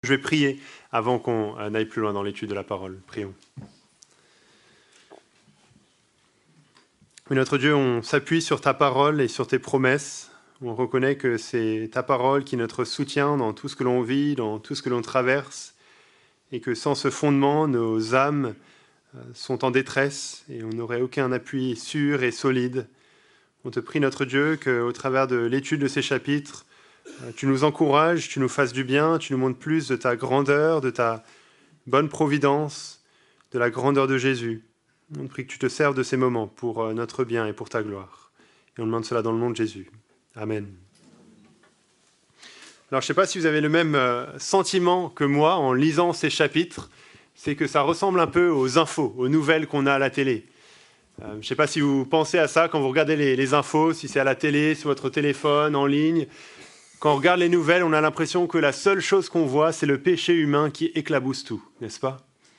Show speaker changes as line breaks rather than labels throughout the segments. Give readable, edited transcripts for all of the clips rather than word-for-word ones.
Je vais prier avant qu'on aille plus loin dans l'étude de la parole. Prions. Mais notre Dieu, on s'appuie sur ta parole et sur tes promesses. On reconnaît que c'est ta parole qui est notre soutien dans tout ce que l'on vit, dans tout ce que l'on traverse, et que sans ce fondement, nos âmes sont en détresse et on n'aurait aucun appui sûr et solide. On te prie, notre Dieu, qu'au travers de l'étude de ces chapitres, tu nous encourages, tu nous fasses du bien, tu nous montres plus de ta grandeur, de ta bonne providence, de la grandeur de Jésus. On te prie que tu te serves de ces moments pour notre bien et pour ta gloire. Et on demande cela dans le nom de Jésus. Amen. Alors, je ne sais pas si vous avez le même sentiment que moi en lisant ces chapitres, c'est que ça ressemble un peu aux infos, aux nouvelles qu'on a à la télé. Je ne sais pas si vous pensez à ça quand vous regardez les infos, si c'est à la télé, sur votre téléphone, en ligne. Quand on regarde les nouvelles, on a l'impression que la seule chose qu'on voit, c'est le péché humain qui éclabousse tout, n'est-ce pas ?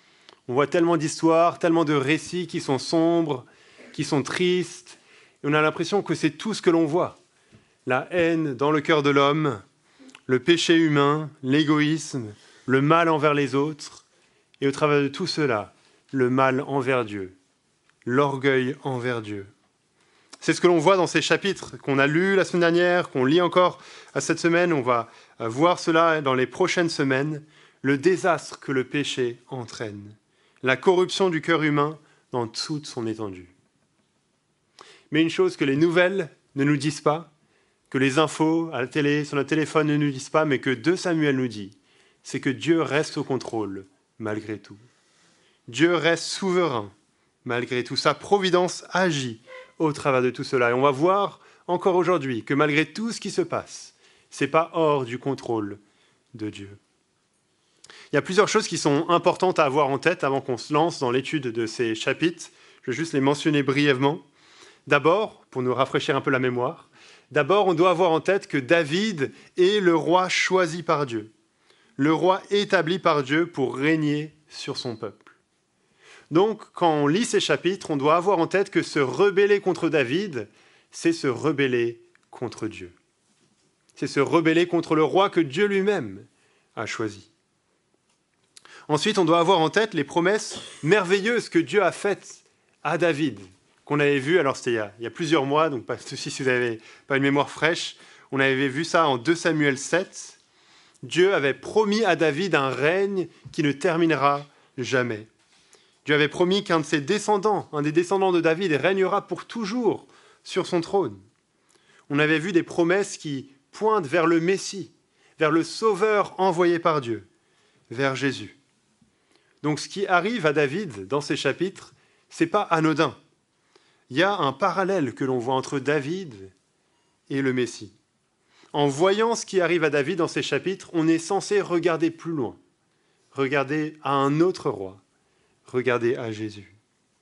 On voit tellement d'histoires, tellement de récits qui sont sombres, qui sont tristes, et on a l'impression que c'est tout ce que l'on voit. La haine dans le cœur de l'homme, le péché humain, l'égoïsme, le mal envers les autres, et au travers de tout cela, le mal envers Dieu, l'orgueil envers Dieu. C'est ce que l'on voit dans ces chapitres qu'on a lus la semaine dernière, qu'on lit encore cette semaine. On va voir cela dans les prochaines semaines, le désastre que le péché entraîne, la corruption du cœur humain dans toute son étendue. Mais une chose que les nouvelles ne nous disent pas, que les infos à la télé, sur notre téléphone ne nous disent pas, mais que 2 Samuel nous dit, c'est que Dieu reste au contrôle malgré tout. Dieu reste souverain malgré tout. Sa providence agit au travers de tout cela. Et on va voir encore aujourd'hui que malgré tout ce qui se passe, ce n'est pas hors du contrôle de Dieu. Il y a plusieurs choses qui sont importantes à avoir en tête avant qu'on se lance dans l'étude de ces chapitres. Je vais juste les mentionner brièvement. D'abord, pour nous rafraîchir un peu la mémoire, on doit avoir en tête que David est le roi choisi par Dieu, le roi établi par Dieu pour régner sur son peuple. Donc, quand on lit ces chapitres, on doit avoir en tête que se rebeller contre David, c'est se rebeller contre Dieu. C'est se rebeller contre le roi que Dieu lui-même a choisi. Ensuite, on doit avoir en tête les promesses merveilleuses que Dieu a faites à David, qu'on avait vues, alors c'était il y a plusieurs mois, donc pas de souci si vous n'avez pas une mémoire fraîche, on avait vu ça en 2 Samuel 7. Dieu avait promis à David un règne qui ne terminera jamais. Dieu avait promis qu'un de ses descendants, un des descendants de David, régnera pour toujours sur son trône. On avait vu des promesses qui pointent vers le Messie, vers le Sauveur envoyé par Dieu, vers Jésus. Donc ce qui arrive à David dans ces chapitres, ce n'est pas anodin. Il y a un parallèle que l'on voit entre David et le Messie. En voyant ce qui arrive à David dans ces chapitres, on est censé regarder plus loin, regarder à un autre roi. Regardez à Jésus.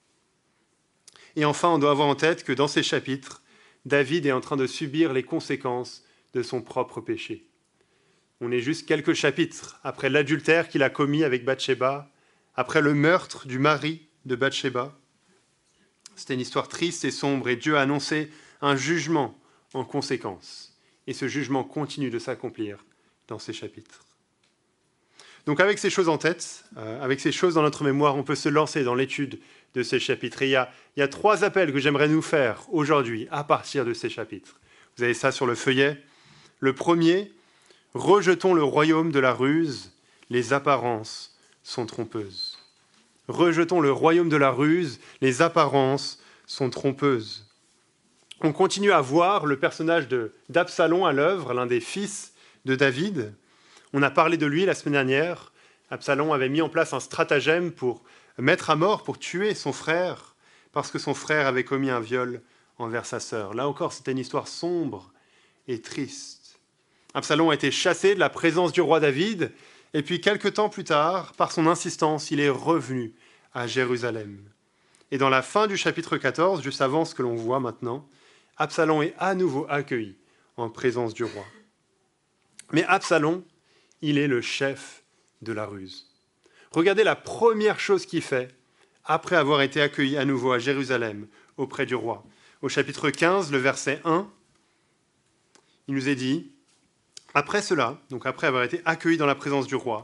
Et enfin, on doit avoir en tête que dans ces chapitres, David est en train de subir les conséquences de son propre péché. On est juste quelques chapitres après l'adultère qu'il a commis avec Bathsheba, après le meurtre du mari de Bathsheba. C'était une histoire triste et sombre et Dieu a annoncé un jugement en conséquence. Et ce jugement continue de s'accomplir dans ces chapitres. Donc avec ces choses en tête, avec ces choses dans notre mémoire, on peut se lancer dans l'étude de ces chapitres. Et il y a 3 appels que j'aimerais nous faire aujourd'hui à partir de ces chapitres. Vous avez ça sur le feuillet. Le premier, rejetons le royaume de la ruse, les apparences sont trompeuses. Rejetons le royaume de la ruse, les apparences sont trompeuses. On continue à voir le personnage d'Absalom à l'œuvre, l'un des fils de David. On a parlé de lui la semaine dernière. Absalom avait mis en place un stratagème pour mettre à mort, pour tuer son frère, parce que son frère avait commis un viol envers sa sœur. Là encore, c'était une histoire sombre et triste. Absalom a été chassé de la présence du roi David, et puis quelque temps plus tard, par son insistance, il est revenu à Jérusalem. Et dans la fin du chapitre 14, juste avant ce que l'on voit maintenant, Absalom est à nouveau accueilli en présence du roi. Mais Absalom, il est le chef de la ruse. Regardez la première chose qu'il fait après avoir été accueilli à nouveau à Jérusalem auprès du roi. Au chapitre 15, le verset 1, il nous est dit « Après cela, donc après avoir été accueilli dans la présence du roi,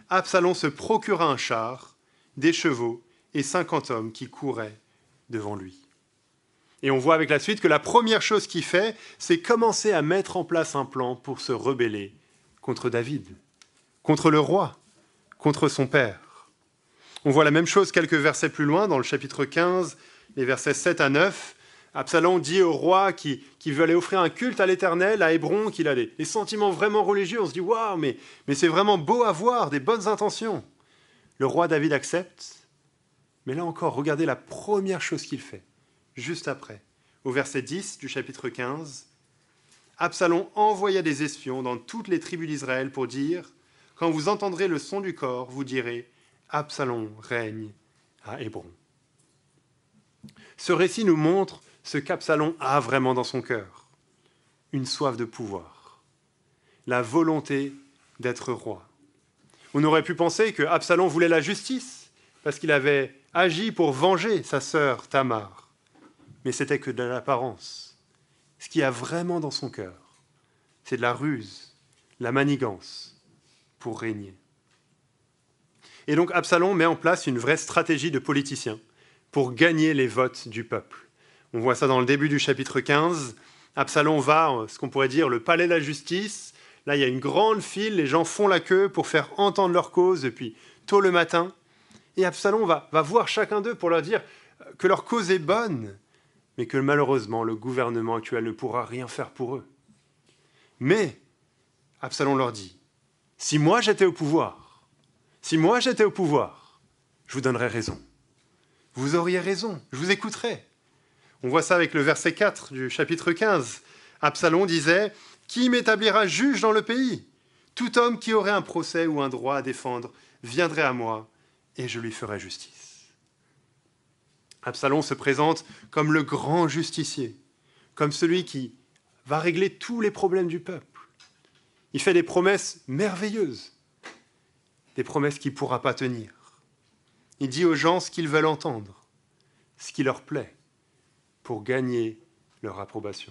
Absalom se procura un char, des chevaux et 50 hommes qui couraient devant lui. Et on voit avec la suite que la première chose qu'il fait, c'est commencer à mettre en place un plan pour se rebeller contre David, contre le roi, contre son père. On voit la même chose quelques versets plus loin, dans le chapitre 15, les versets 7 à 9. Absalom dit au roi qui veut aller offrir un culte à l'Éternel, à Hébron, qu'il a des sentiments vraiment religieux. On se dit, waouh, mais c'est vraiment beau à voir, des bonnes intentions. Le roi David accepte, mais là encore, regardez la première chose qu'il fait, juste après. Au verset 10 du chapitre 15, Absalom envoya des espions dans toutes les tribus d'Israël pour dire, « Quand vous entendrez le son du cor, vous direz, Absalom règne à Hébron. » Ce récit nous montre ce qu'Absalom a vraiment dans son cœur. Une soif de pouvoir, la volonté d'être roi. On aurait pu penser que Absalom voulait la justice, parce qu'il avait agi pour venger sa sœur Tamar. Mais c'était que de l'apparence. Ce qu'il y a vraiment dans son cœur, c'est de la ruse, la manigance pour régner. Et donc Absalom met en place une vraie stratégie de politicien pour gagner les votes du peuple. On voit ça dans le début du chapitre 15. Absalom va, ce qu'on pourrait dire, le palais de la justice. Là, il y a une grande file, les gens font la queue pour faire entendre leur cause depuis tôt le matin. Et Absalom va voir chacun d'eux pour leur dire que leur cause est bonne, mais que malheureusement, le gouvernement actuel ne pourra rien faire pour eux. Mais Absalom leur dit, si moi j'étais au pouvoir, je vous donnerais raison. Vous auriez raison, je vous écouterais. On voit ça avec le verset 4 du chapitre 15. Absalom disait, « Qui m'établira juge dans le pays ? Tout homme qui aurait un procès ou un droit à défendre viendrait à moi, et je lui ferai justice. » Absalom se présente comme le grand justicier, comme celui qui va régler tous les problèmes du peuple. Il fait des promesses merveilleuses, des promesses qu'il ne pourra pas tenir. Il dit aux gens ce qu'ils veulent entendre, ce qui leur plaît, pour gagner leur approbation.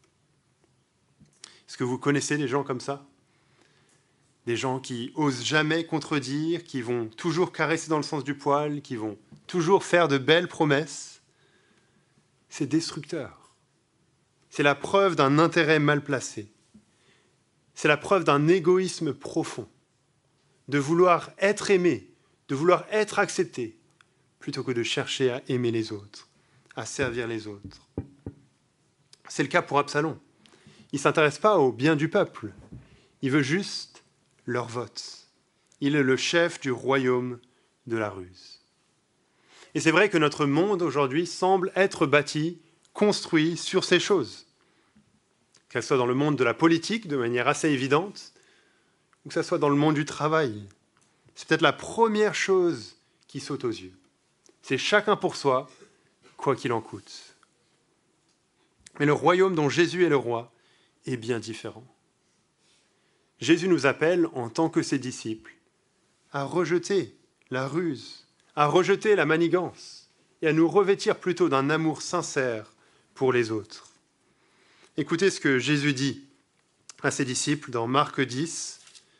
Est-ce que vous connaissez des gens comme ça ? Des gens qui osent jamais contredire, qui vont toujours caresser dans le sens du poil, qui vont toujours faire de belles promesses. C'est destructeur. C'est la preuve d'un intérêt mal placé. C'est la preuve d'un égoïsme profond, de vouloir être aimé, de vouloir être accepté, plutôt que de chercher à aimer les autres, à servir les autres. C'est le cas pour Absalom. Il ne s'intéresse pas au bien du peuple. Il veut juste leur vote. Il est le chef du royaume de la ruse. Et c'est vrai que notre monde aujourd'hui semble être bâti, construit sur ces choses. Qu'elles soient dans le monde de la politique de manière assez évidente, ou que ce soit dans le monde du travail. C'est peut-être la première chose qui saute aux yeux. C'est chacun pour soi, quoi qu'il en coûte. Mais le royaume dont Jésus est le roi est bien différent. Jésus nous appelle, en tant que ses disciples, à rejeter la ruse, à rejeter la manigance et à nous revêtir plutôt d'un amour sincère pour les autres. Écoutez ce que Jésus dit à ses disciples dans Marc 10.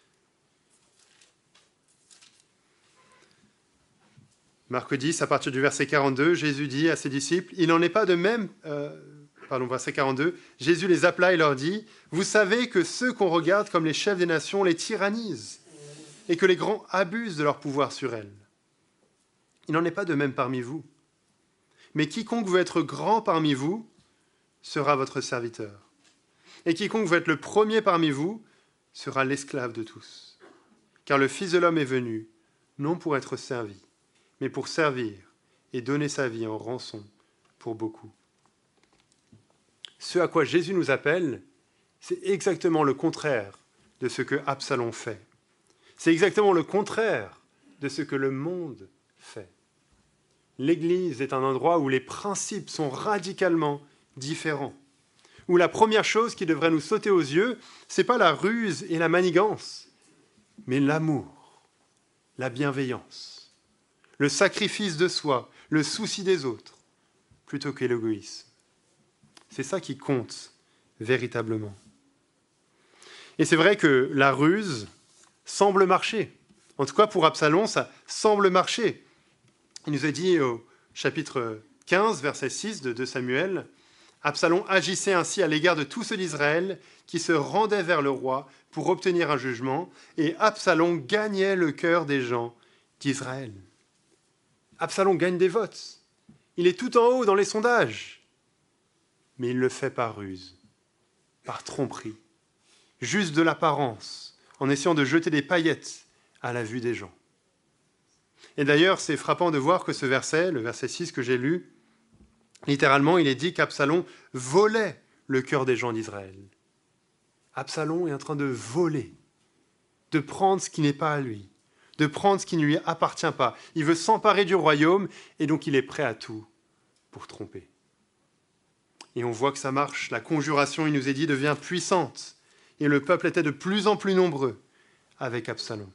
Marc 10, à partir du verset 42, Jésus dit à ses disciples, « Il n'en est pas de même... » verset 42, Jésus les appela et leur dit, « Vous savez que ceux qu'on regarde comme les chefs des nations les tyrannisent et que les grands abusent de leur pouvoir sur elles. Il n'en est pas de même parmi vous. Mais quiconque veut être grand parmi vous sera votre serviteur. Et quiconque veut être le premier parmi vous sera l'esclave de tous. Car le Fils de l'homme est venu, non pour être servi, mais pour servir et donner sa vie en rançon pour beaucoup. » Ce à quoi Jésus nous appelle, c'est exactement le contraire de ce que Absalom fait. C'est exactement le contraire de ce que le monde fait. L'Église est un endroit où les principes sont radicalement différents, où la première chose qui devrait nous sauter aux yeux, ce n'est pas la ruse et la manigance, mais l'amour, la bienveillance, le sacrifice de soi, le souci des autres, plutôt que l'égoïsme. C'est ça qui compte véritablement. Et c'est vrai que la ruse semble marcher En tout cas, pour Absalom, ça semble marcher. Il nous a dit au chapitre 15, verset 6 de 2 Samuel, « Absalom agissait ainsi à l'égard de tous ceux d'Israël qui se rendaient vers le roi pour obtenir un jugement, et Absalom gagnait le cœur des gens d'Israël. » Absalom gagne des votes. Il est tout en haut dans les sondages. Mais il le fait par ruse, par tromperie, juste de l'apparence, en essayant de jeter des paillettes à la vue des gens. Et d'ailleurs, c'est frappant de voir que ce verset, le verset 6 que j'ai lu, littéralement, il est dit qu'Absalom volait le cœur des gens d'Israël. Absalom est en train de voler, de prendre ce qui n'est pas à lui, de prendre ce qui ne lui appartient pas. Il veut s'emparer du royaume et donc il est prêt à tout pour tromper. Et on voit que ça marche. La conjuration, il nous est dit, devient puissante. Et le peuple était de plus en plus nombreux avec Absalom.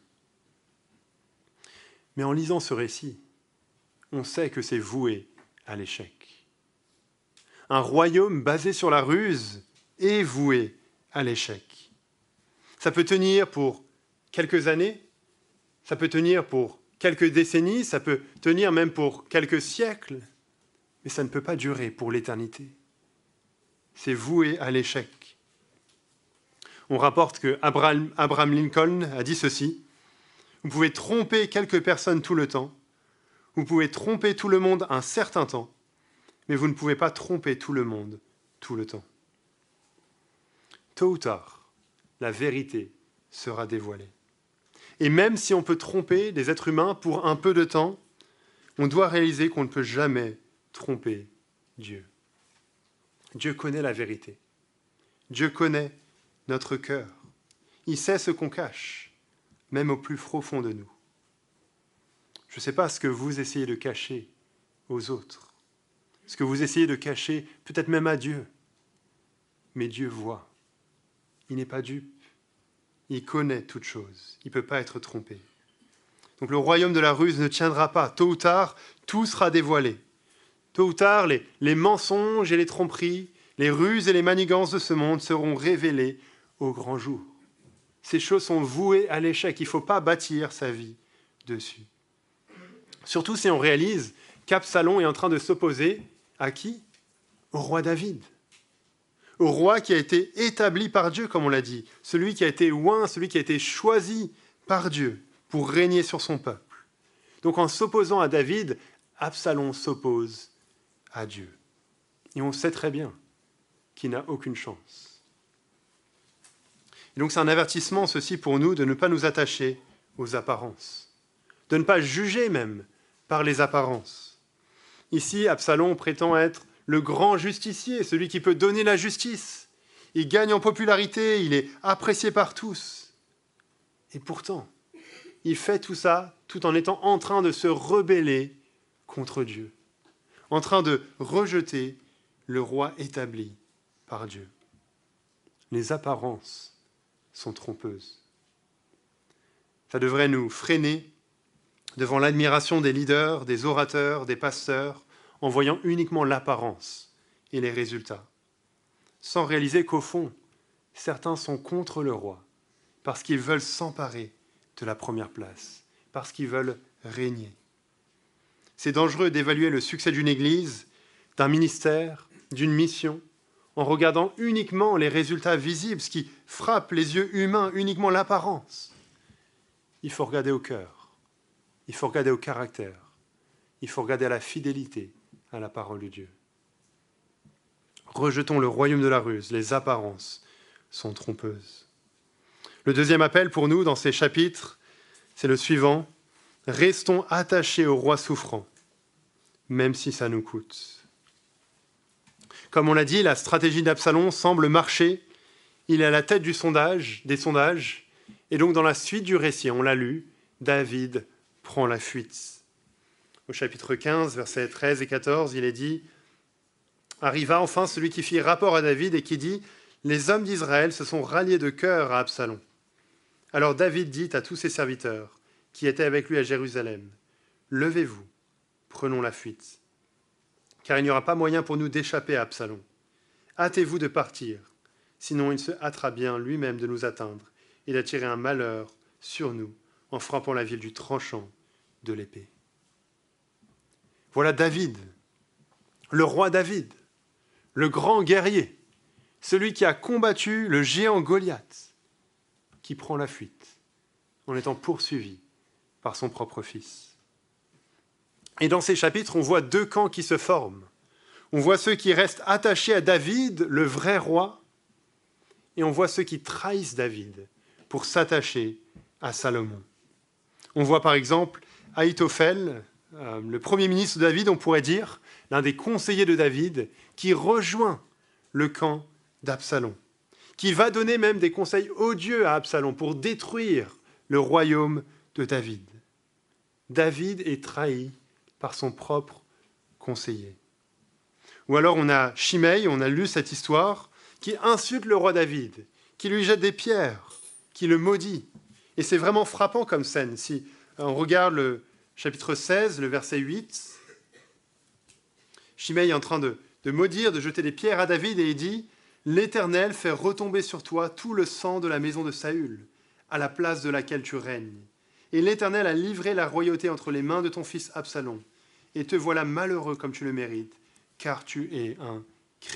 Mais en lisant ce récit, on sait que c'est voué à l'échec. Un royaume basé sur la ruse est voué à l'échec. Ça peut tenir pour quelques années, ça peut tenir pour quelques décennies, ça peut tenir même pour quelques siècles, mais ça ne peut pas durer pour l'éternité. C'est voué à l'échec. On rapporte que Abraham Lincoln a dit ceci: « Vous pouvez tromper quelques personnes tout le temps, vous pouvez tromper tout le monde un certain temps, mais vous ne pouvez pas tromper tout le monde tout le temps. » Tôt ou tard, la vérité sera dévoilée. Et même si on peut tromper des êtres humains pour un peu de temps, on doit réaliser qu'on ne peut jamais tromper Dieu. Dieu connaît la vérité. Dieu connaît notre cœur. Il sait ce qu'on cache, même au plus profond de nous. Je ne sais pas ce que vous essayez de cacher aux autres, ce que vous essayez de cacher peut-être même à Dieu, mais Dieu voit. Il n'est pas dupe. Il connaît toutes choses. Il ne peut pas être trompé. Donc le royaume de la ruse ne tiendra pas. Tôt ou tard, tout sera dévoilé. Tôt ou tard, les mensonges et les tromperies, les ruses et les manigances de ce monde seront révélés au grand jour. Ces choses sont vouées à l'échec. Il ne faut pas bâtir sa vie dessus. Surtout si on réalise qu'Absalom est en train de s'opposer à qui? Au roi David. Au roi qui a été établi par Dieu, comme on l'a dit, celui qui a été oint, celui qui a été choisi par Dieu pour régner sur son peuple. Donc en s'opposant à David, Absalom s'oppose à Dieu. Et on sait très bien qu'il n'a aucune chance. Et donc c'est un avertissement, ceci, pour nous, de ne pas nous attacher aux apparences, de ne pas juger même par les apparences. Ici, Absalom prétend être le grand justicier, celui qui peut donner la justice. Il gagne en popularité, il est apprécié par tous. Et pourtant, il fait tout ça tout en étant en train de se rebeller contre Dieu, en train de rejeter le roi établi par Dieu. Les apparences sont trompeuses. Ça devrait nous freiner devant l'admiration des leaders, des orateurs, des pasteurs, en voyant uniquement l'apparence et les résultats, sans réaliser qu'au fond, certains sont contre le roi, parce qu'ils veulent s'emparer de la première place, parce qu'ils veulent régner. C'est dangereux d'évaluer le succès d'une église, d'un ministère, d'une mission, en regardant uniquement les résultats visibles, ce qui frappe les yeux humains, uniquement l'apparence. Il faut regarder au cœur, il faut regarder au caractère, il faut regarder à la fidélité à la parole de Dieu. Rejetons le royaume de la ruse, les apparences sont trompeuses. Le deuxième appel pour nous dans ces chapitres, c'est le suivant: restons attachés au roi souffrant, même si ça nous coûte. Comme on l'a dit, la stratégie d'Absalom semble marcher. Il est à la tête des sondages, et donc dans la suite du récit, on l'a lu, David prend la fuite. Au chapitre 15, versets 13 et 14, il est dit: « Arriva enfin celui qui fit rapport à David et qui dit: Les hommes d'Israël se sont ralliés de cœur à Absalom. Alors David dit à tous ses serviteurs qui étaient avec lui à Jérusalem: Levez-vous, prenons la fuite, car il n'y aura pas moyen pour nous d'échapper à Absalom. Hâtez-vous de partir, sinon il se hâtera bien lui-même de nous atteindre et d'attirer un malheur sur nous en frappant la ville du tranchant de l'épée. Voilà David, le roi David, le grand guerrier, celui qui a combattu le géant Goliath, qui prend la fuite en étant poursuivi par son propre fils. Et dans ces chapitres, on voit deux camps qui se forment. On voit ceux qui restent attachés à David, le vrai roi, et on voit ceux qui trahissent David pour s'attacher à Salomon. On voit par exemple Ahitophel, le premier ministre de David, on pourrait dire, l'un des conseillers de David, qui rejoint le camp d'Absalom, qui va donner même des conseils odieux à Absalom pour détruire le royaume de David. David est trahi par son propre conseiller. Ou alors on a Shimei, on a lu cette histoire, qui insulte le roi David, qui lui jette des pierres, qui le maudit. Et c'est vraiment frappant comme scène. Si on regarde le chapitre 16, le verset 8, Shimei est en train de maudire, de jeter des pierres à David, et il dit « L'Éternel fait retomber sur toi tout le sang de la maison de Saül, à la place de laquelle tu règnes. Et l'Éternel a livré la royauté entre les mains de ton fils Absalom. Et te voilà malheureux comme tu le mérites, car tu es un criminel. »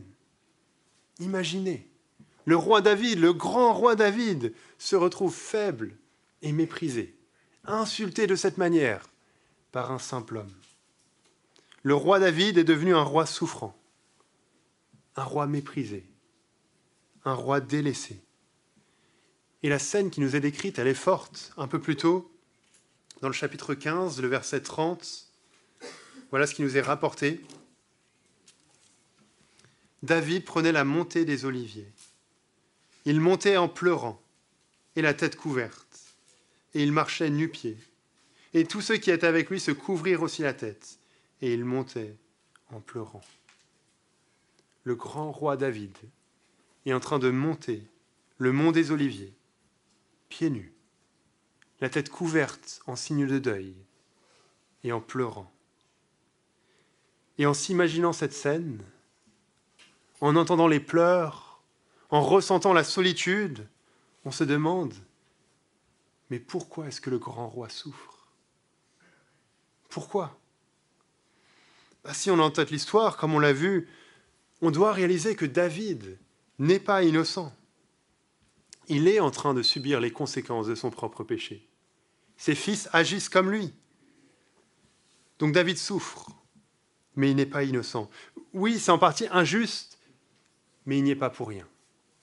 Imaginez, le roi David, le grand roi David, se retrouve faible et méprisé, insulté de cette manière par un simple homme. Le roi David est devenu un roi souffrant, un roi méprisé, un roi délaissé. Et la scène qui nous est décrite, elle est forte. Un peu plus tôt, dans le chapitre 15, le verset 30, voilà ce qui nous est rapporté. David prenait la montée des Oliviers. Il montait en pleurant et la tête couverte, et il marchait nu-pieds. Et tous ceux qui étaient avec lui se couvrirent aussi la tête, et il montait en pleurant. Le grand roi David est en train de monter le mont des Oliviers, pieds nus, la tête couverte en signe de deuil, et en pleurant. Et en s'imaginant cette scène, en entendant les pleurs, en ressentant la solitude, on se demande, mais pourquoi est-ce que le grand roi souffre? Pourquoi? Si on a en tête l'histoire, comme on l'a vu, on doit réaliser que David n'est pas innocent. Il est en train de subir les conséquences de son propre péché. Ses fils agissent comme lui. Donc David souffre, mais il n'est pas innocent. Oui, c'est en partie injuste, mais il n'y est pas pour rien.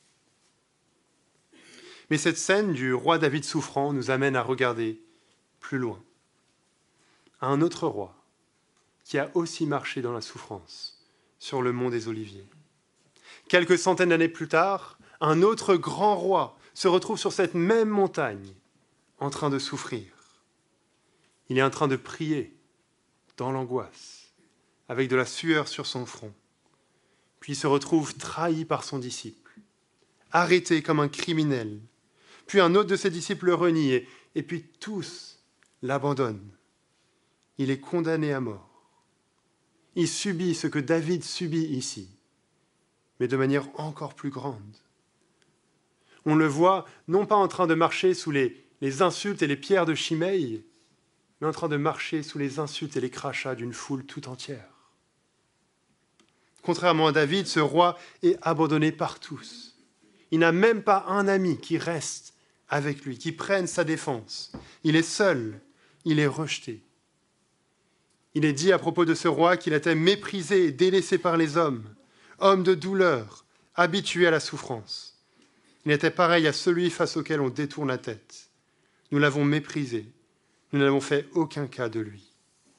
Mais cette scène du roi David souffrant nous amène à regarder plus loin, à un autre roi qui a aussi marché dans la souffrance sur le mont des Oliviers. Quelques centaines d'années plus tard, un autre grand roi se retrouve sur cette même montagne en train de souffrir. Il est en train de prier dans l'angoisse, avec de la sueur sur son front. Puis il se retrouve trahi par son disciple, arrêté comme un criminel. Puis un autre de ses disciples le renie, et puis tous l'abandonnent. Il est condamné à mort. Il subit ce que David subit ici, mais de manière encore plus grande. On le voit non pas en train de marcher sous les insultes et les pierres de Shimei, mais en train de marcher sous les insultes et les crachats d'une foule tout entière. Contrairement à David, ce roi est abandonné par tous. Il n'a même pas un ami qui reste avec lui, qui prenne sa défense. Il est seul, il est rejeté. Il est dit à propos de ce roi qu'il était méprisé et délaissé par les hommes, homme de douleur, habitué à la souffrance. Il était pareil à celui face auquel on détourne la tête. Nous l'avons méprisé, nous n'avons fait aucun cas de lui.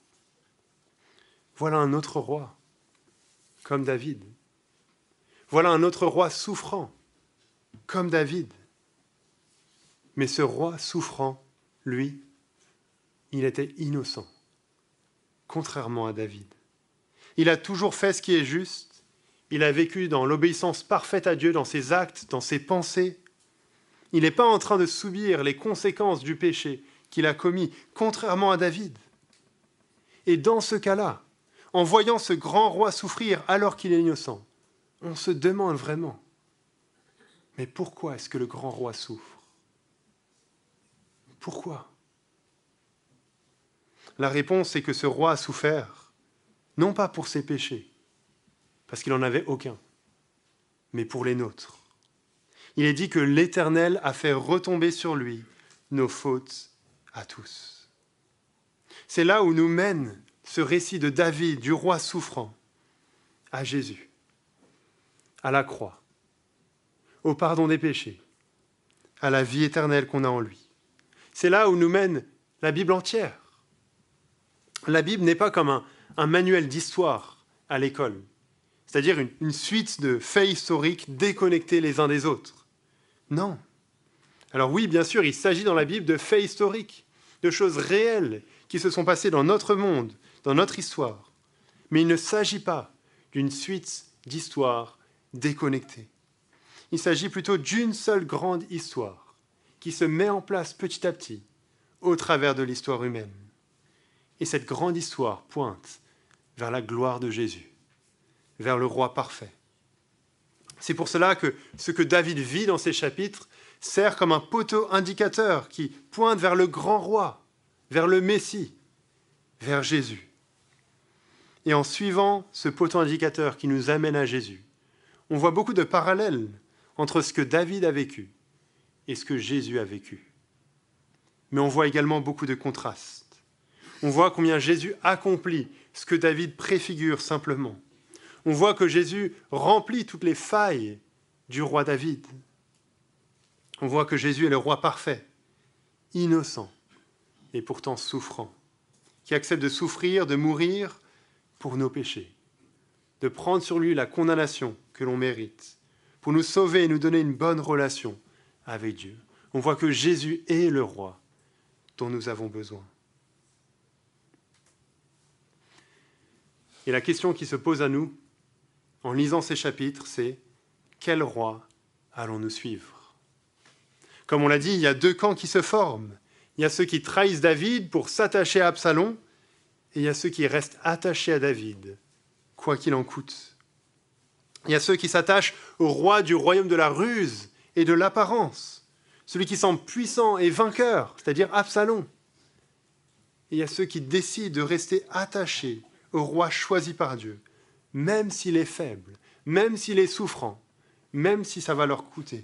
Voilà un autre roi, comme David. Voilà un autre roi souffrant, comme David. Mais ce roi souffrant, lui, il était innocent, contrairement à David. Il a toujours fait ce qui est juste, il a vécu dans l'obéissance parfaite à Dieu, dans ses actes, dans ses pensées. Il n'est pas en train de subir les conséquences du péché qu'il a commis, contrairement à David. Et dans ce cas-là, en voyant ce grand roi souffrir alors qu'il est innocent, on se demande vraiment, mais pourquoi est-ce que le grand roi souffre? Pourquoi? La réponse est que ce roi a souffert, non pas pour ses péchés, parce qu'il n'en avait aucun, mais pour les nôtres. Il est dit que l'Éternel a fait retomber sur lui nos fautes à tous. C'est là où nous mène ce récit de David, du roi souffrant, à Jésus, à la croix, au pardon des péchés, à la vie éternelle qu'on a en lui. C'est là où nous mène la Bible entière. La Bible n'est pas comme un manuel d'histoire à l'école, c'est-à-dire une suite de faits historiques déconnectés les uns des autres. Non. Alors oui, bien sûr, il s'agit dans la Bible de faits historiques, de choses réelles qui se sont passées dans notre monde, dans notre histoire. Mais il ne s'agit pas d'une suite d'histoires déconnectées. Il s'agit plutôt d'une seule grande histoire qui se met en place petit à petit au travers de l'histoire humaine. Et cette grande histoire pointe vers la gloire de Jésus, vers le roi parfait. C'est pour cela que ce que David vit dans ces chapitres sert comme un poteau indicateur qui pointe vers le grand roi, vers le Messie, vers Jésus. Et en suivant ce poteau indicateur qui nous amène à Jésus, on voit beaucoup de parallèles entre ce que David a vécu et ce que Jésus a vécu. Mais on voit également beaucoup de contrastes. On voit combien Jésus accomplit ce que David préfigure simplement. On voit que Jésus remplit toutes les failles du roi David. On voit que Jésus est le roi parfait, innocent et pourtant souffrant, qui accepte de souffrir, de mourir pour nos péchés, de prendre sur lui la condamnation que l'on mérite, pour nous sauver et nous donner une bonne relation avec Dieu. On voit que Jésus est le roi dont nous avons besoin. Et la question qui se pose à nous, en lisant ces chapitres, c'est « Quel roi allons-nous suivre ?» Comme on l'a dit, il y a deux camps qui se forment. Il y a ceux qui trahissent David pour s'attacher à Absalom, et il y a ceux qui restent attachés à David, quoi qu'il en coûte. Il y a ceux qui s'attachent au roi du royaume de la ruse et de l'apparence, celui qui semble puissant et vainqueur, c'est-à-dire Absalom. Et il y a ceux qui décident de rester attachés au roi choisi par Dieu, même s'il est faible, même s'il est souffrant, même si ça va leur coûter.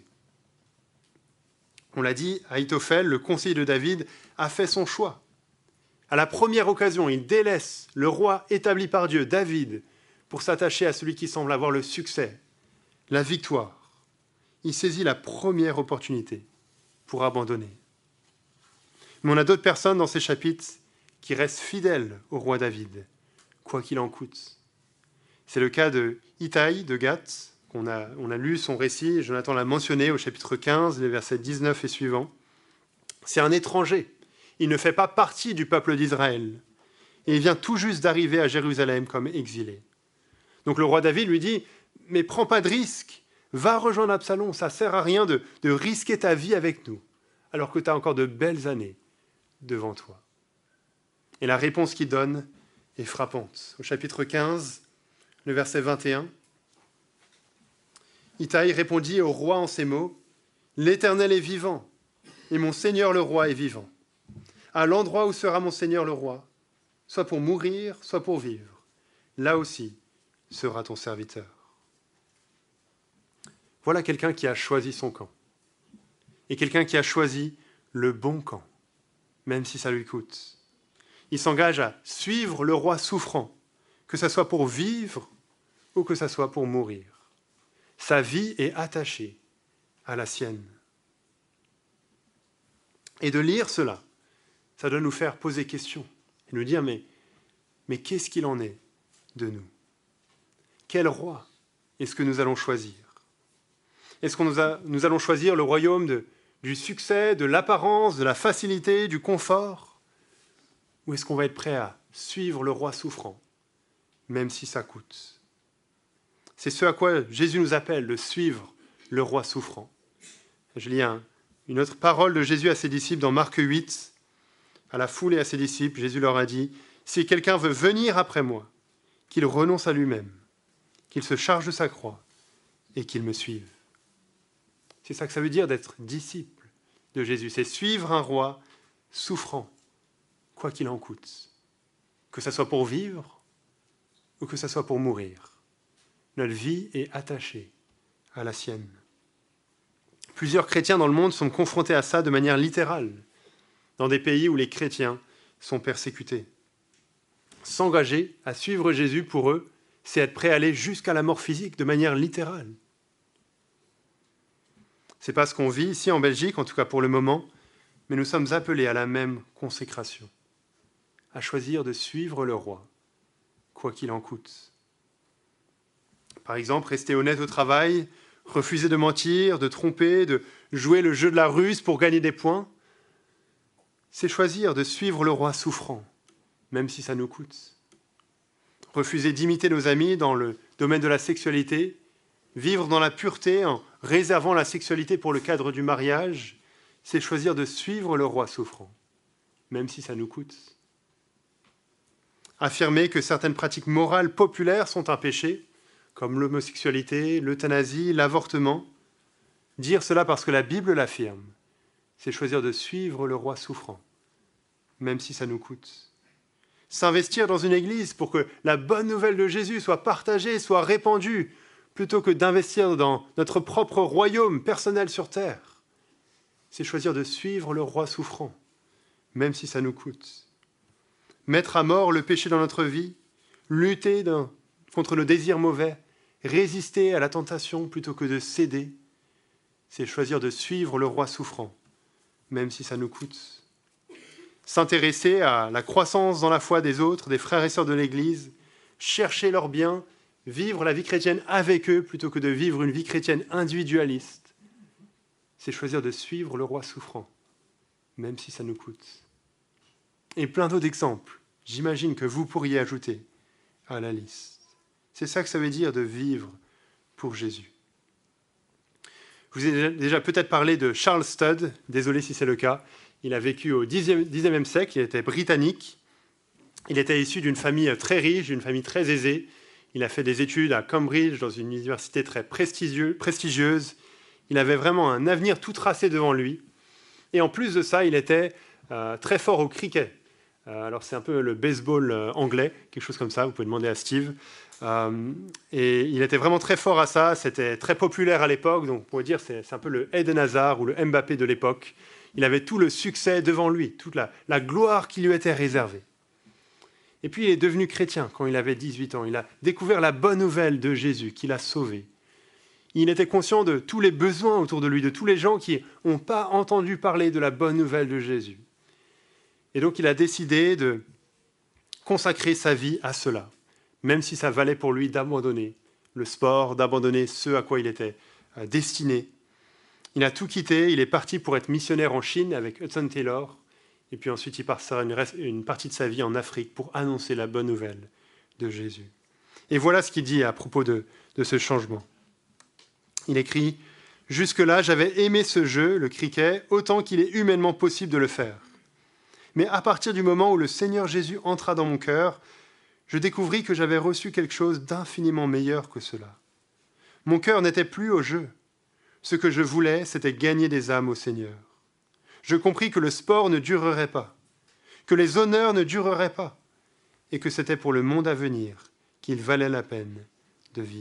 On l'a dit, Ahitophel, le conseiller de David, a fait son choix. À la première occasion, il délaisse le roi établi par Dieu, David, pour s'attacher à celui qui semble avoir le succès, la victoire. Il saisit la première opportunité pour abandonner. Mais on a d'autres personnes dans ces chapitres qui restent fidèles au roi David, quoi qu'il en coûte. C'est le cas de Itai de Gath. On a lu son récit, Jonathan l'a mentionné au chapitre 15, les versets 19 et suivants. C'est un étranger. Il ne fait pas partie du peuple d'Israël. Et il vient tout juste d'arriver à Jérusalem comme exilé. Donc le roi David lui dit « Mais prends pas de risque, va rejoindre Absalom, ça ne sert à rien de risquer ta vie avec nous, alors que tu as encore de belles années devant toi. » Et la réponse qu'il donne est frappante. Au chapitre 15, le verset 21, Itai répondit au roi en ces mots, « L'Éternel est vivant, et mon Seigneur le roi est vivant. À l'endroit où sera mon Seigneur le roi, soit pour mourir, soit pour vivre, là aussi sera ton serviteur. » Voilà quelqu'un qui a choisi son camp, et quelqu'un qui a choisi le bon camp, même si ça lui coûte. Il s'engage à suivre le roi souffrant, que ce soit pour vivre ou que ce soit pour mourir. Sa vie est attachée à la sienne. Et de lire cela, ça doit nous faire poser question et nous dire mais qu'est-ce qu'il en est de nous? Quel roi est-ce que nous allons choisir? Est-ce que nous allons choisir le royaume du succès, de l'apparence, de la facilité, du confort? Ou est-ce qu'on va être prêt à suivre le roi souffrant, même si ça coûte? C'est ce à quoi Jésus nous appelle, de suivre le roi souffrant. Je lis une autre parole de Jésus à ses disciples dans Marc 8. À la foule et à ses disciples, Jésus leur a dit « Si quelqu'un veut venir après moi, qu'il renonce à lui-même, qu'il se charge de sa croix et qu'il me suive. » C'est ça que ça veut dire d'être disciple de Jésus, c'est suivre un roi souffrant, quoi qu'il en coûte, que ce soit pour vivre ou que ce soit pour mourir. Notre vie est attachée à la sienne. Plusieurs chrétiens dans le monde sont confrontés à ça de manière littérale, dans des pays où les chrétiens sont persécutés. S'engager à suivre Jésus pour eux, c'est être prêt à aller jusqu'à la mort physique de manière littérale. Ce n'est pas ce qu'on vit ici en Belgique, en tout cas pour le moment, mais nous sommes appelés à la même consécration, à choisir de suivre le roi, quoi qu'il en coûte. Par exemple, rester honnête au travail, refuser de mentir, de tromper, de jouer le jeu de la ruse pour gagner des points, c'est choisir de suivre le roi souffrant, même si ça nous coûte. Refuser d'imiter nos amis dans le domaine de la sexualité, vivre dans la pureté en réservant la sexualité pour le cadre du mariage, c'est choisir de suivre le roi souffrant, même si ça nous coûte. Affirmer que certaines pratiques morales populaires sont un péché, comme l'homosexualité, l'euthanasie, l'avortement. Dire cela parce que la Bible l'affirme, c'est choisir de suivre le roi souffrant, même si ça nous coûte. S'investir dans une église pour que la bonne nouvelle de Jésus soit partagée, soit répandue, plutôt que d'investir dans notre propre royaume personnel sur terre. C'est choisir de suivre le roi souffrant, même si ça nous coûte. Mettre à mort le péché dans notre vie, lutter contre nos désirs mauvais, résister à la tentation plutôt que de céder, c'est choisir de suivre le roi souffrant, même si ça nous coûte. S'intéresser à la croissance dans la foi des autres, des frères et sœurs de l'Église, chercher leur bien, vivre la vie chrétienne avec eux plutôt que de vivre une vie chrétienne individualiste, c'est choisir de suivre le roi souffrant, même si ça nous coûte. Et plein d'autres exemples, j'imagine que vous pourriez ajouter à la liste. C'est ça que ça veut dire de vivre pour Jésus. Je vous ai déjà peut-être parlé de Charles Studd, désolé si c'est le cas. Il a vécu au Xe siècle, il était britannique. Il était issu d'une famille très riche, d'une famille très aisée. Il a fait des études à Cambridge, dans une université très prestigieuse. Il avait vraiment un avenir tout tracé devant lui. Et en plus de ça, il était très fort au cricket. Alors c'est un peu le baseball anglais, quelque chose comme ça, vous pouvez demander à Steve. Et il était vraiment très fort à ça, c'était très populaire à l'époque, donc on pourrait dire c'est un peu le Eden Hazard ou le Mbappé de l'époque. Il avait tout le succès devant lui, toute la gloire qui lui était réservée. Et puis il est devenu chrétien quand il avait 18 ans. Il a découvert la bonne nouvelle de Jésus qui l'a sauvé. Il était conscient de tous les besoins autour de lui, de tous les gens qui n'ont pas entendu parler de la bonne nouvelle de Jésus. Et donc il a décidé de consacrer sa vie à cela, même si ça valait pour lui d'abandonner le sport, d'abandonner ce à quoi il était destiné. Il a tout quitté, il est parti pour être missionnaire en Chine avec Hudson Taylor, et puis ensuite il passera une partie de sa vie en Afrique pour annoncer la bonne nouvelle de Jésus. Et voilà ce qu'il dit à propos de ce changement. Il écrit « Jusque-là, j'avais aimé ce jeu, le cricket, autant qu'il est humainement possible de le faire. Mais à partir du moment où le Seigneur Jésus entra dans mon cœur, je découvris que j'avais reçu quelque chose d'infiniment meilleur que cela. Mon cœur n'était plus au jeu. Ce que je voulais, c'était gagner des âmes au Seigneur. Je compris que le sport ne durerait pas, que les honneurs ne dureraient pas, et que c'était pour le monde à venir qu'il valait la peine de vivre. »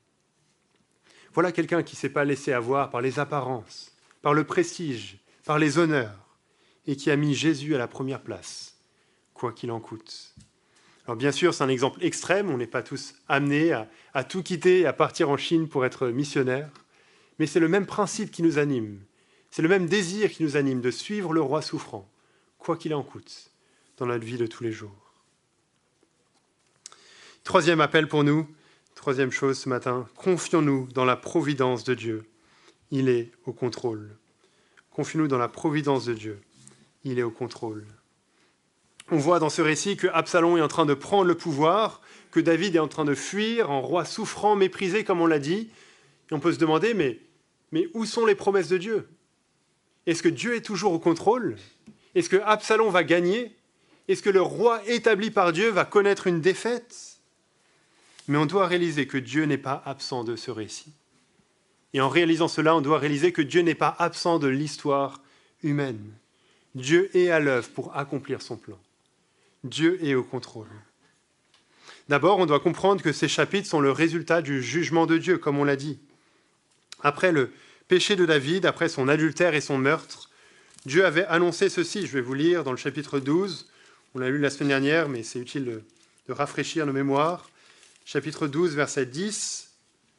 Voilà quelqu'un qui ne s'est pas laissé avoir par les apparences, par le prestige, par les honneurs, et qui a mis Jésus à la première place, quoi qu'il en coûte. Alors bien sûr, c'est un exemple extrême, on n'est pas tous amenés à tout quitter et à partir en Chine pour être missionnaires, mais c'est le même principe qui nous anime, c'est le même désir qui nous anime de suivre le roi souffrant, quoi qu'il en coûte, dans notre vie de tous les jours. Troisième appel pour nous, troisième chose ce matin, confions-nous dans la providence de Dieu. Il est au contrôle. Confions-nous dans la providence de Dieu. Il est au contrôle. On voit dans ce récit que Absalom est en train de prendre le pouvoir, que David est en train de fuir en roi souffrant, méprisé, comme on l'a dit. Et on peut se demander, mais où sont les promesses de Dieu? Est-ce que Dieu est toujours au contrôle? Est-ce que Absalom va gagner? Est-ce que le roi établi par Dieu va connaître une défaite? Mais on doit réaliser que Dieu n'est pas absent de ce récit. Et en réalisant cela, on doit réaliser que Dieu n'est pas absent de l'histoire humaine. Dieu est à l'œuvre pour accomplir son plan. Dieu est au contrôle. D'abord, on doit comprendre que ces chapitres sont le résultat du jugement de Dieu, comme on l'a dit. Après le péché de David, après son adultère et son meurtre, Dieu avait annoncé ceci. Je vais vous lire dans le chapitre 12. On l'a lu la semaine dernière, mais c'est utile de rafraîchir nos mémoires. Chapitre 12, verset 10.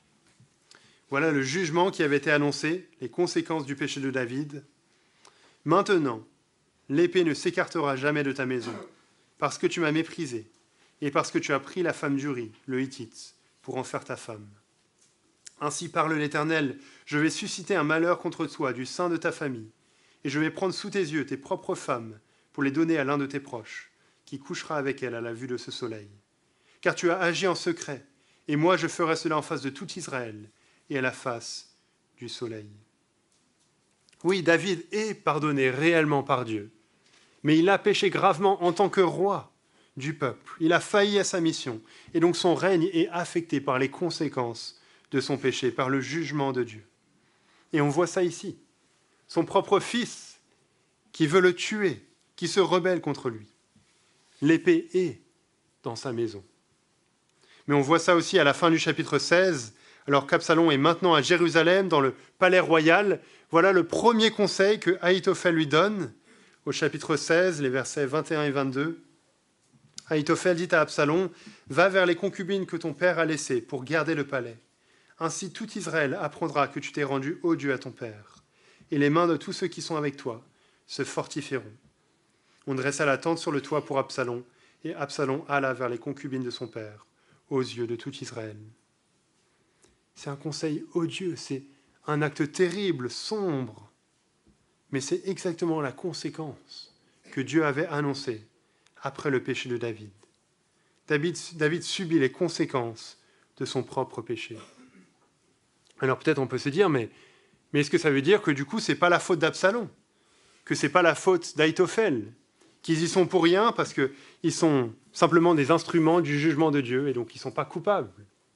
Voilà le jugement qui avait été annoncé, les conséquences du péché de David. « Maintenant, l'épée ne s'écartera jamais de ta maison, parce que tu m'as méprisé, et parce que tu as pris la femme d'Uri, le Hittite, pour en faire ta femme. Ainsi parle l'Éternel, je vais susciter un malheur contre toi du sein de ta famille, et je vais prendre sous tes yeux tes propres femmes pour les donner à l'un de tes proches, qui couchera avec elles à la vue de ce soleil. Car tu as agi en secret, et moi je ferai cela en face de tout Israël, et à la face du soleil. » Oui, David est pardonné réellement par Dieu, mais il a péché gravement en tant que roi du peuple. Il a failli à sa mission, et donc son règne est affecté par les conséquences de son péché, par le jugement de Dieu. Et on voit ça ici. Son propre fils qui veut le tuer, qui se rebelle contre lui. L'épée est dans sa maison. Mais on voit ça aussi à la fin du chapitre 16, alors qu'Absalom est maintenant à Jérusalem, dans le palais royal. Voilà le premier conseil que Ahitophel lui donne, au chapitre 16, les versets 21 et 22. Ahitophel dit à Absalom, « Va vers les concubines que ton père a laissées pour garder le palais. Ainsi tout Israël apprendra que tu t'es rendu odieux à ton père, et les mains de tous ceux qui sont avec toi se fortifieront. » On dressa la tente sur le toit pour Absalom, et Absalom alla vers les concubines de son père, aux yeux de tout Israël. C'est un conseil odieux, c'est un acte terrible, sombre, mais c'est exactement la conséquence que Dieu avait annoncée après le péché de David. David subit les conséquences de son propre péché. Alors peut-être on peut se dire, mais est-ce que ça veut dire que du coup, ce n'est pas la faute d'Absalom, que ce n'est pas la faute d'Ahitophel, qu'ils y sont pour rien parce qu'ils sont simplement des instruments du jugement de Dieu et donc ils ne sont pas coupables?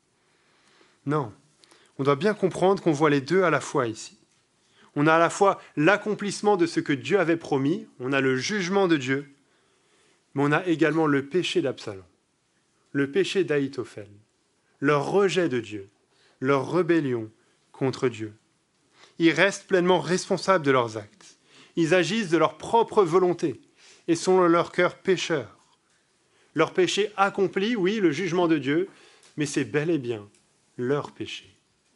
Non, on doit bien comprendre qu'on voit les deux à la fois ici. On a à la fois l'accomplissement de ce que Dieu avait promis, on a le jugement de Dieu, mais on a également le péché d'Absalom, le péché d'Ahitophel, leur rejet de Dieu, leur rébellion contre Dieu. Ils restent pleinement responsables de leurs actes. Ils agissent de leur propre volonté et sont dans leur cœur pécheurs. Leur péché accomplit, oui, le jugement de Dieu, mais c'est bel et bien leur péché.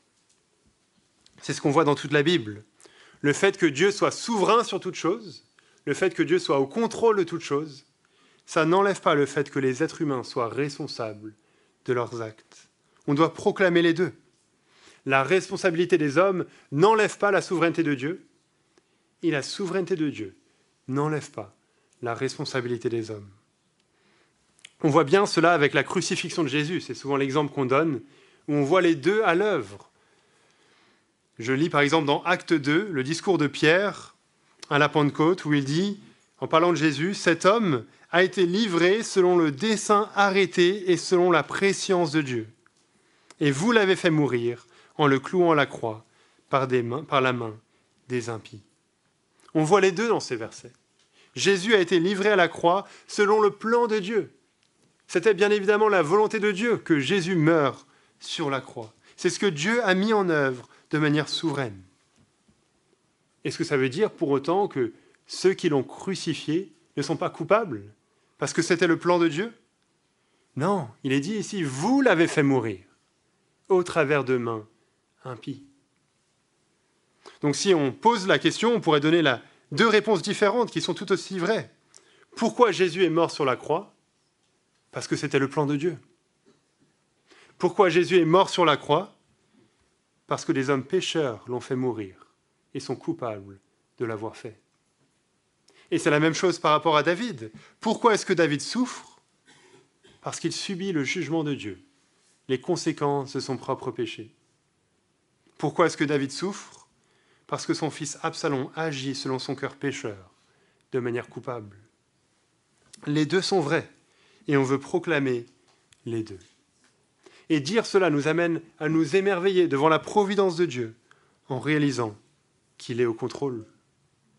C'est ce qu'on voit dans toute la Bible. Le fait que Dieu soit souverain sur toute chose, le fait que Dieu soit au contrôle de toute chose, ça n'enlève pas le fait que les êtres humains soient responsables de leurs actes. On doit proclamer les deux. La responsabilité des hommes n'enlève pas la souveraineté de Dieu, et la souveraineté de Dieu n'enlève pas la responsabilité des hommes. On voit bien cela avec la crucifixion de Jésus, c'est souvent l'exemple qu'on donne, où on voit les deux à l'œuvre. Je lis par exemple dans Acte 2, le discours de Pierre à la Pentecôte, où il dit, en parlant de Jésus, « Cet homme a été livré selon le dessein arrêté et selon la prescience de Dieu. Et vous l'avez fait mourir en le clouant à la croix par la main des impies. » On voit les deux dans ces versets. Jésus a été livré à la croix selon le plan de Dieu. C'était bien évidemment la volonté de Dieu que Jésus meure sur la croix. C'est ce que Dieu a mis en œuvre de manière souveraine. Est-ce que ça veut dire pour autant que ceux qui l'ont crucifié ne sont pas coupables parce que c'était le plan de Dieu? Non, il est dit ici, vous l'avez fait mourir au travers de mains impies. Donc si on pose la question, on pourrait donner deux réponses différentes qui sont tout aussi vraies. Pourquoi Jésus est mort sur la croix? Parce que c'était le plan de Dieu. Pourquoi Jésus est mort sur la croix? Parce que des hommes pécheurs l'ont fait mourir et sont coupables de l'avoir fait. Et c'est la même chose par rapport à David. Pourquoi est-ce que David souffre? Parce qu'il subit le jugement de Dieu, les conséquences de son propre péché. Pourquoi est-ce que David souffre? Parce que son fils Absalom agit selon son cœur pécheur, de manière coupable. Les deux sont vrais, et on veut proclamer les deux. Et dire cela nous amène à nous émerveiller devant la providence de Dieu, en réalisant qu'il est au contrôle.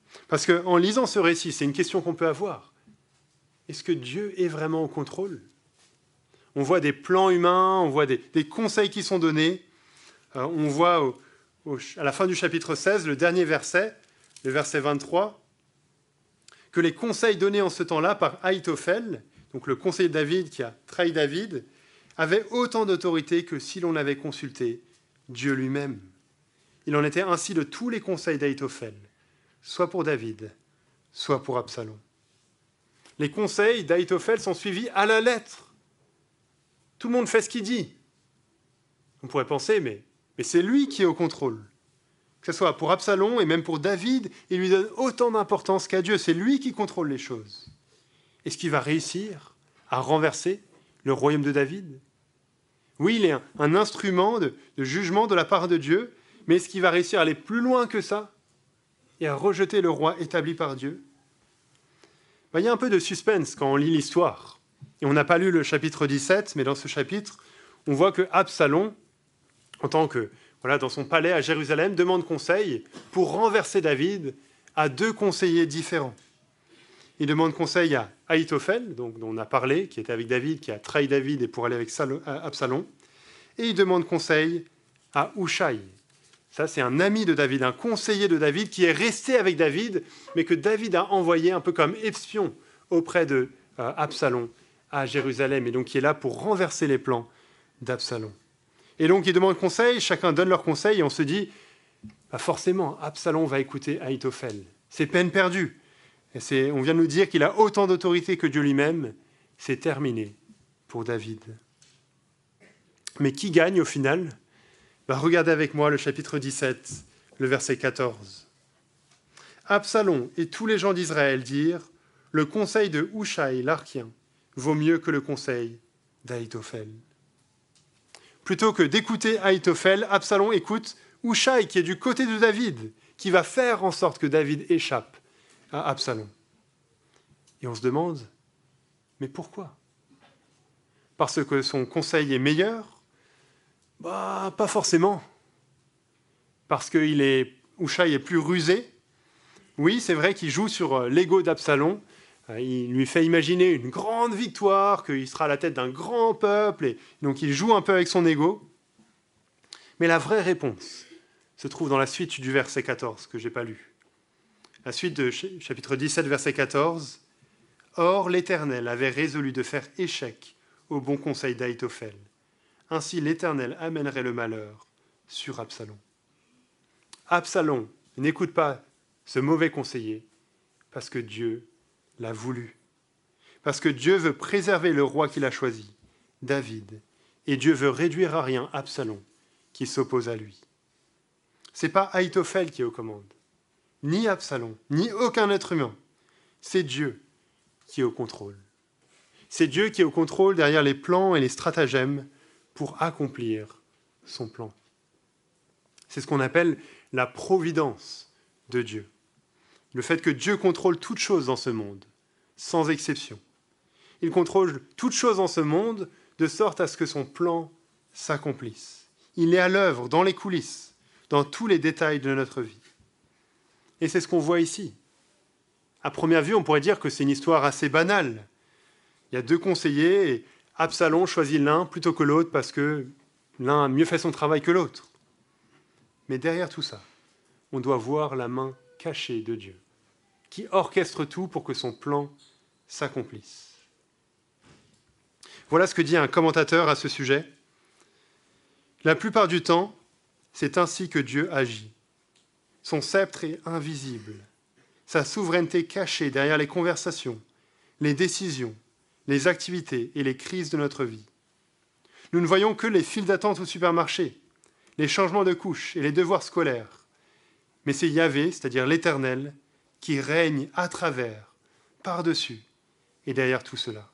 Parce qu'en lisant ce récit, c'est une question qu'on peut avoir. Est-ce que Dieu est vraiment au contrôle? On voit des plans humains, on voit des conseils qui sont donnés. On voit à la fin du chapitre 16, le dernier verset, le verset 23, que les conseils donnés en ce temps-là par Ahitophel, donc le conseiller de David qui a trahi David, avaient autant d'autorité que si l'on avait consulté Dieu lui-même. Il en était ainsi de tous les conseils d'Ahitophel, soit pour David, soit pour Absalom. Les conseils d'Ahitophel sont suivis à la lettre. Tout le monde fait ce qu'il dit. On pourrait penser, mais c'est lui qui est au contrôle. Que ce soit pour Absalom et même pour David, il lui donne autant d'importance qu'à Dieu. C'est lui qui contrôle les choses. Est-ce qu'il va réussir à renverser le royaume de David? Oui, il est un instrument de jugement de la part de Dieu, mais est-ce qu'il va réussir à aller plus loin que ça et à rejeter le roi établi par Dieu? Il y a un peu de suspense quand on lit l'histoire. Et on n'a pas lu le chapitre 17, mais dans ce chapitre, on voit que Absalom, en tant que dans son palais à Jérusalem, demande conseil pour renverser David à 2 conseillers différents. Il demande conseil à Ahitophel, dont on a parlé, qui était avec David, qui a trahi David et pour aller avec Absalom. Et il demande conseil à Hushai. Ça, c'est un ami de David, un conseiller de David qui est resté avec David, mais que David a envoyé un peu comme espion auprès de Absalom à Jérusalem, et donc qui est là pour renverser les plans d'Absalom. Et donc, ils demandent conseil, chacun donne leur conseil, et on se dit, forcément, Absalom va écouter Ahitophel. C'est peine perdue. On vient de nous dire qu'il a autant d'autorité que Dieu lui-même. C'est terminé pour David. Mais qui gagne au final? Regardez avec moi le chapitre 17, le verset 14. Absalom et tous les gens d'Israël dirent, « Le conseil de Hushai, l'Archien, vaut mieux que le conseil d'Ahitophel. » Plutôt que d'écouter Ahitophel, Absalom écoute Hushai, qui est du côté de David, qui va faire en sorte que David échappe à Absalom. Et on se demande, mais pourquoi? Parce que son conseil est meilleur? Pas forcément. Parce que Hushai est plus rusé? Oui, c'est vrai qu'il joue sur l'ego d'Absalom. Il lui fait imaginer une grande victoire, qu'il sera à la tête d'un grand peuple, et donc il joue un peu avec son ego. Mais la vraie réponse se trouve dans la suite du verset 14, que je n'ai pas lu. La suite de chapitre 17, verset 14. « Or, l'Éternel avait résolu de faire échec au bon conseil d'Ahitophel. Ainsi, l'Éternel amènerait le malheur sur Absalom. » Absalom n'écoute pas ce mauvais conseiller parce que Dieu l'a voulu. Parce que Dieu veut préserver le roi qu'il a choisi, David, et Dieu veut réduire à rien Absalom qui s'oppose à lui. Ce n'est pas Ahitophel qui est aux commandes, ni Absalom, ni aucun être humain. C'est Dieu qui est au contrôle. C'est Dieu qui est au contrôle derrière les plans et les stratagèmes pour accomplir son plan. C'est ce qu'on appelle la providence de Dieu. Le fait que Dieu contrôle toutes choses dans ce monde, sans exception. Il contrôle toutes choses dans ce monde de sorte à ce que son plan s'accomplisse. Il est à l'œuvre dans les coulisses, dans tous les détails de notre vie. Et c'est ce qu'on voit ici. À première vue, on pourrait dire que c'est une histoire assez banale. Il y a 2 conseillers et Absalom choisit l'un plutôt que l'autre parce que l'un a mieux fait son travail que l'autre. Mais derrière tout ça, on doit voir la main cachée de Dieu, qui orchestre tout pour que son plan s'accomplisse. Voilà ce que dit un commentateur à ce sujet. La plupart du temps, c'est ainsi que Dieu agit. Son sceptre est invisible, sa souveraineté cachée derrière les conversations, les décisions, les activités et les crises de notre vie. Nous ne voyons que les files d'attente au supermarché, les changements de couches et les devoirs scolaires. Mais c'est Yahvé, c'est-à-dire l'Éternel, qui règne à travers, par-dessus et derrière tout cela.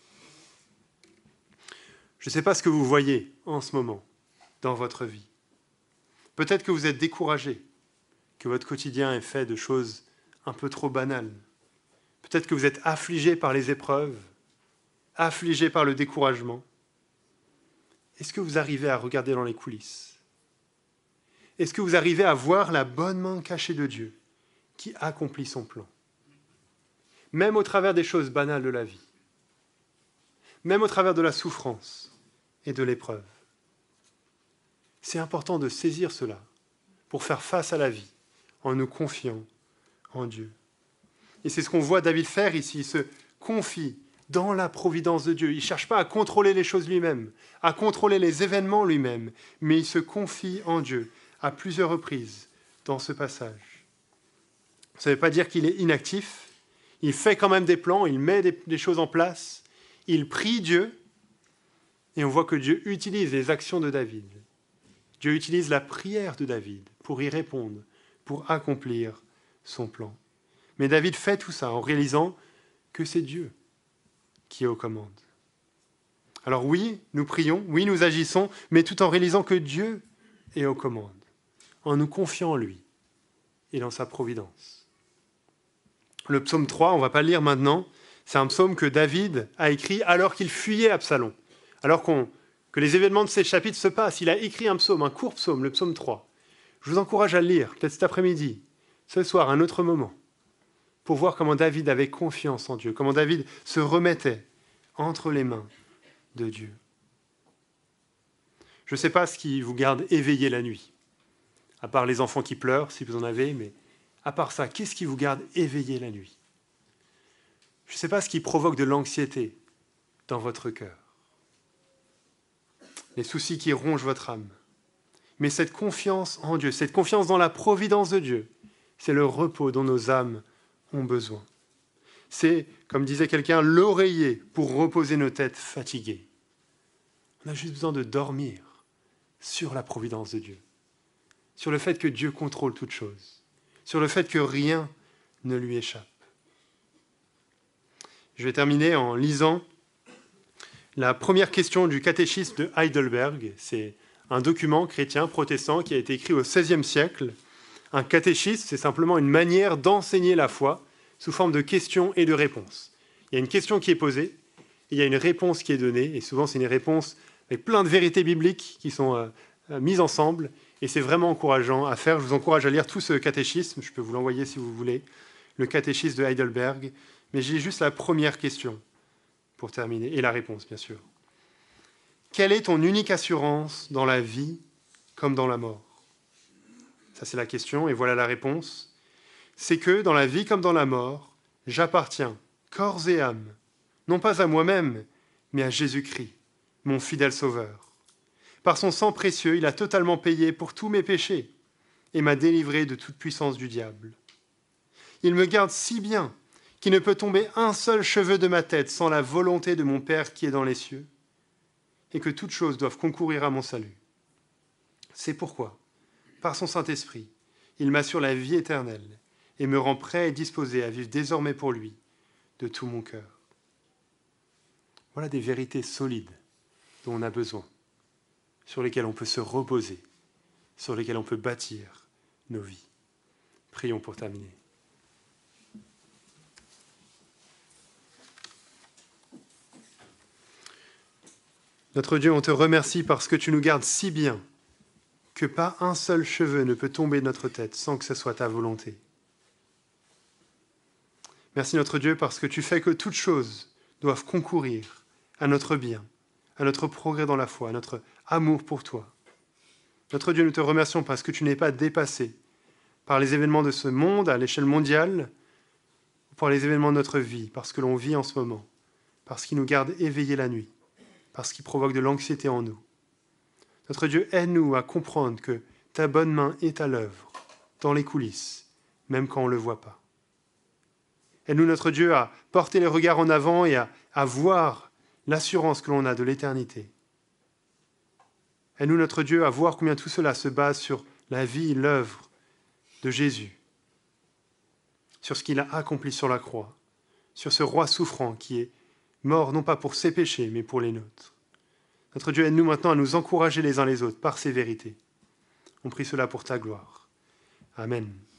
Je ne sais pas ce que vous voyez en ce moment dans votre vie. Peut-être que vous êtes découragé, que votre quotidien est fait de choses un peu trop banales. Peut-être que vous êtes affligé par les épreuves, affligé par le découragement. Est-ce que vous arrivez à regarder dans les coulisses? Est-ce que vous arrivez à voir la bonne main cachée de Dieu qui accomplit son plan. Même au travers des choses banales de la vie. Même au travers de la souffrance et de l'épreuve. C'est important de saisir cela pour faire face à la vie en nous confiant en Dieu. Et c'est ce qu'on voit David faire ici. Il se confie dans la providence de Dieu. Il ne cherche pas à contrôler les choses lui-même, à contrôler les événements lui-même, mais il se confie en Dieu à plusieurs reprises dans ce passage. Ça ne veut pas dire qu'il est inactif. Il fait quand même des plans, il met des choses en place, il prie Dieu, et on voit que Dieu utilise les actions de David. Dieu utilise la prière de David pour y répondre, pour accomplir son plan. Mais David fait tout ça en réalisant que c'est Dieu qui est aux commandes. Alors oui, nous prions, oui, nous agissons, mais tout en réalisant que Dieu est aux commandes, en nous confiant en lui et dans sa providence. Le psaume 3, on ne va pas le lire maintenant, c'est un psaume que David a écrit alors qu'il fuyait Absalom, alors que les événements de ces chapitres se passent. Il a écrit un psaume, un court psaume, le psaume 3. Je vous encourage à le lire, peut-être cet après-midi, ce soir, un autre moment, pour voir comment David avait confiance en Dieu, comment David se remettait entre les mains de Dieu. Je ne sais pas ce qui vous garde éveillé la nuit, à part les enfants qui pleurent, si vous en avez, mais à part ça, qu'est-ce qui vous garde éveillé la nuit? Je ne sais pas ce qui provoque de l'anxiété dans votre cœur, les soucis qui rongent votre âme. Mais cette confiance en Dieu, cette confiance dans la providence de Dieu, c'est le repos dont nos âmes ont besoin. C'est, comme disait quelqu'un, l'oreiller pour reposer nos têtes fatiguées. On a juste besoin de dormir sur la providence de Dieu, sur le fait que Dieu contrôle toutes choses, sur le fait que rien ne lui échappe. Je vais terminer en lisant la première question du catéchisme de Heidelberg. C'est un document chrétien protestant qui a été écrit au XVIe siècle. Un catéchisme, c'est simplement une manière d'enseigner la foi sous forme de questions et de réponses. Il y a une question qui est posée, et il y a une réponse qui est donnée, et souvent c'est une réponse avec plein de vérités bibliques qui sont mises ensemble, et c'est vraiment encourageant à faire. Je vous encourage à lire tout ce catéchisme, je peux vous l'envoyer si vous voulez, le catéchisme de Heidelberg, mais j'ai juste la première question pour terminer, et la réponse bien sûr. Quelle est ton unique assurance dans la vie comme dans la mort? Ça c'est la question, et voilà la réponse. C'est que dans la vie comme dans la mort, j'appartiens, corps et âme, non pas à moi-même, mais à Jésus-Christ, mon fidèle Sauveur. Par son sang précieux, il a totalement payé pour tous mes péchés et m'a délivré de toute puissance du diable. Il me garde si bien qu'il ne peut tomber un seul cheveu de ma tête sans la volonté de mon Père qui est dans les cieux, et que toutes choses doivent concourir à mon salut. C'est pourquoi, par son Saint-Esprit, il m'assure la vie éternelle et me rend prêt et disposé à vivre désormais pour lui de tout mon cœur. Voilà des vérités solides dont on a besoin, sur lesquelles on peut se reposer, sur lesquelles on peut bâtir nos vies. Prions pour terminer. Notre Dieu, on te remercie parce que tu nous gardes si bien que pas un seul cheveu ne peut tomber de notre tête sans que ce soit ta volonté. Merci notre Dieu parce que tu fais que toutes choses doivent concourir à notre bien, à notre progrès dans la foi, à notre amour pour toi. Notre Dieu, nous te remercions parce que tu n'es pas dépassé par les événements de ce monde à l'échelle mondiale ou par les événements de notre vie, parce que l'on vit en ce moment, parce qu'il nous garde éveillés la nuit, parce qu'il provoque de l'anxiété en nous. Notre Dieu, aide-nous à comprendre que ta bonne main est à l'œuvre, dans les coulisses, même quand on ne le voit pas. Aide-nous, notre Dieu, à porter les regards en avant et à voir l'assurance que l'on a de l'éternité. Aide-nous, notre Dieu, à voir combien tout cela se base sur la vie, l'œuvre de Jésus, sur ce qu'il a accompli sur la croix, sur ce roi souffrant qui est mort non pas pour ses péchés, mais pour les nôtres. Notre Dieu, aide-nous maintenant à nous encourager les uns les autres par ces vérités. On prie cela pour ta gloire. Amen.